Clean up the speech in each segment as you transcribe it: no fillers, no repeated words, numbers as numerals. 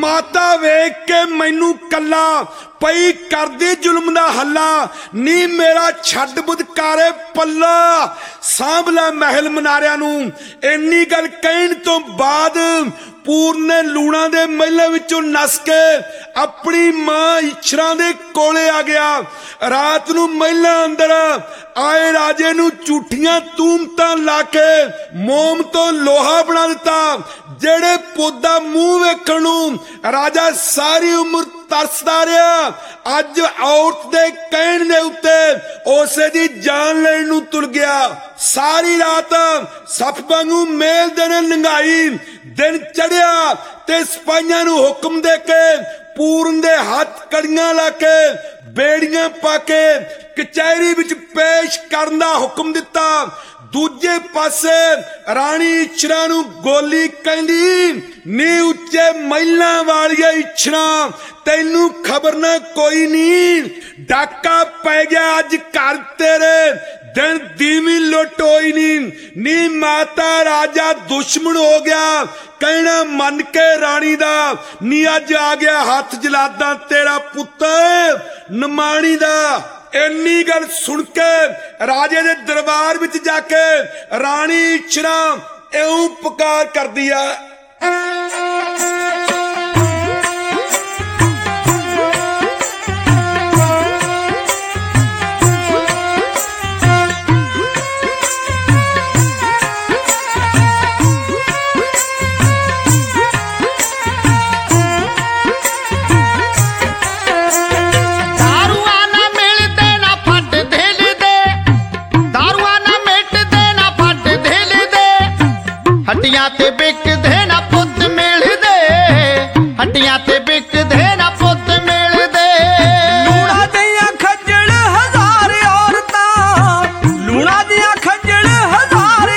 माता वेख के मैनू कला पई करदी जुल्म दा हल्ला नी मेरा छड्ड बुधकारे पल्ला सांभ लै महल मनारियां नू। इन्नी गल कहण तो बाद पूरन ने लूणा दे महलों विचों नस के अपनी मां इच्छरा दे कोले आ गया। रात नू महलां अंदर आए राजे नू झूठियां तूमतां ला के मोम तो लोहा बना दिता। जेड़े पोदा मूंह वेखण नू राजा सारी उम्र तरसदा रहा, अज औरत दे कहण दे उत्ते उसे दी जान लैण नू तुल गया। सारी रात सप वांगू मेल दिन लंघाई। दिन चढ़िया ते सिपाहियां नू हुक्म दे के पूरन दे हाथ कड़ियां ला के बेड़ियां पा के कचहरी विच पेश करन दा हुक्म दिता। दूजे पासे राणी इच्छरा नू गोली कहंदी नी उच्चे महलां वालिया इच्छरा तैनू खबर ना कोई नी, डाका पै गया अज घर तेरे दिन दीवी लुट होई नी माता राजा दुश्मन हो गया कहना मन के रानी दा नी अज आ गया हाथ जलादा तेरा पुत्तर नमाणी दा। इन्नी गल सुन के राजे दे दरबार विच जाके राणी इच्छरा इउं पुकार कर दिया। हट्टियां ते बिकदे ना पुत्त मिलदे, हट्टियां ते बिकदे ना पुत्त मिलदे। लूणा दियां खज्जल हजार औरतां, लूणा दियां खज्जल हजार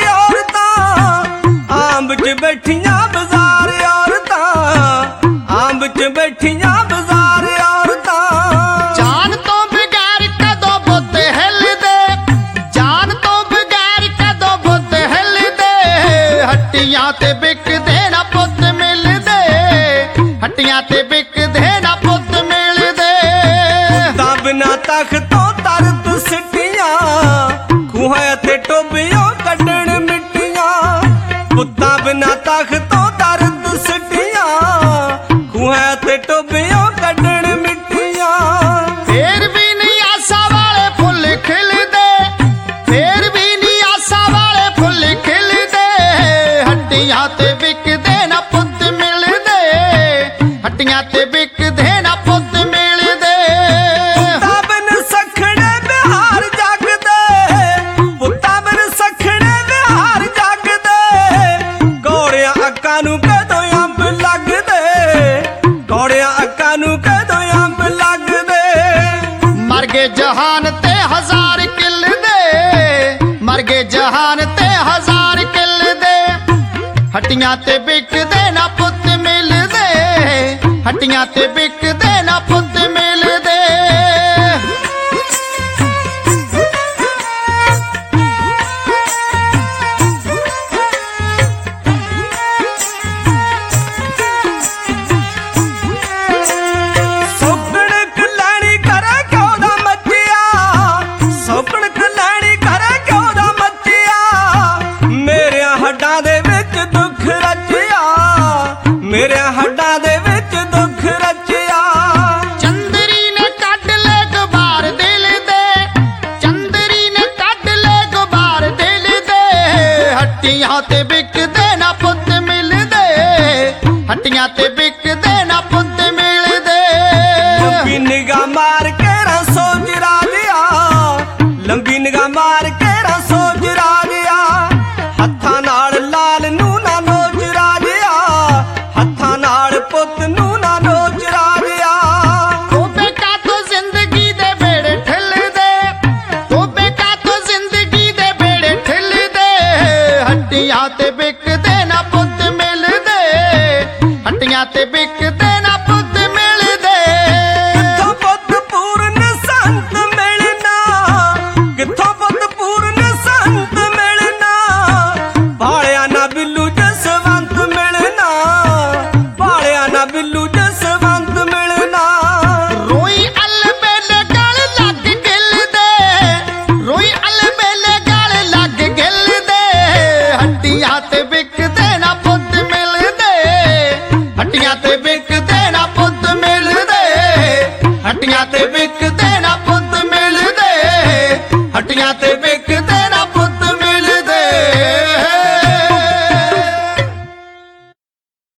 औरतां आंब च बैठियां बाजार औरतां, आंब च बैठियां बाजार औरतां। जान तो बगैर कदों बुत हिलदे, जान तो बगैर कदों बुत हिलदे। हट्टियां ते बिकदे ना पुत्त मिलदे, हट्टियां ते बिकदे ना पुत्त मिलदे। पुत्तां बिना तख्तों तरत सिट्टियां, खूहां ते टोबियों कड्डण मिट्टियां। पुत्तां बिना तख्तों तरत सिट्टियां, खूहां ते टोबियों कड्डण मिट्टियां। फेर भी नहीं आसा वाले फुल खिलदे, फेर भी नहीं आसा वाले फुल खिलदे। हट्टियां ते बिकदे ना पुत्त मिलदे, हट्टियां ते बिकदे ना पुत्त मिलदे। पुत्तां बिन सखणे बिहार जागदे, पुत्तां बिन सखणे बिहार जागदे। घोड़ियां अक्कां नू कदों अंब लगदे, घोड़ियां अक्कां नू कदों अंब लगदे। मर गए जहान ते हजार किल दे, मर गए जहान ते हजार किल दे। हट्टियां ते बिकदे ना पुत्त मिलदे, हट्टियां ते बिकदे ना पुत्त मिलदे। सौकण कलैणी करे क्यों दा मचिया, सौकण कलैणी करे क्यों दा मचिया। मेरे हड्डां दे विच दुख रचिया, मेरे हड्डां दे विच दुख रचिया। चंदरी ने कट ले गुबार दिल दे, चंदरी ने कट ले गुबार दिल दे। हट्टियां ते बिकदे ना पुत्त मिलदे, हट्टियां ते बिकदे ना पुत्त मिलदे। लंबी निगाह मार के ना सोच राजिया, लंबी निगाह मार के ना सोच राजिया। हत्थां नाल लाल नू ना नोच राजिया, हत्थां नाल पुत्त नू ना नोच राजिया। तोबे का तो जिंदगी दे बेड़े ठिल दे, तोबे का तो जिंदगी दे बेड़े ठिल दे। हट्टियां ते बिकदे ना पुत्त मिलदे, हट्टियां ते बिकदे ना पुत्त मिलदे। कित्थों पुत्त पूर्ण संत मिलना, कित्थों पुत्त पूर्ण संत मिलना। भालिया ना बिल्लू जसवंत मिलना, भालिया ना बिल्लू ਹੱਟੀਆਂ ਤੇ ਵਿਕਦੇ ਨਾ ਪੁੱਤ ਮਿਲਦੇ ਹੱਟੀਆਂ ਤੇ ਵਿਕਦੇ ਨਾ ਪੁੱਤ ਮਿਲਦੇ ਹੱਟੀਆਂ ਤੇ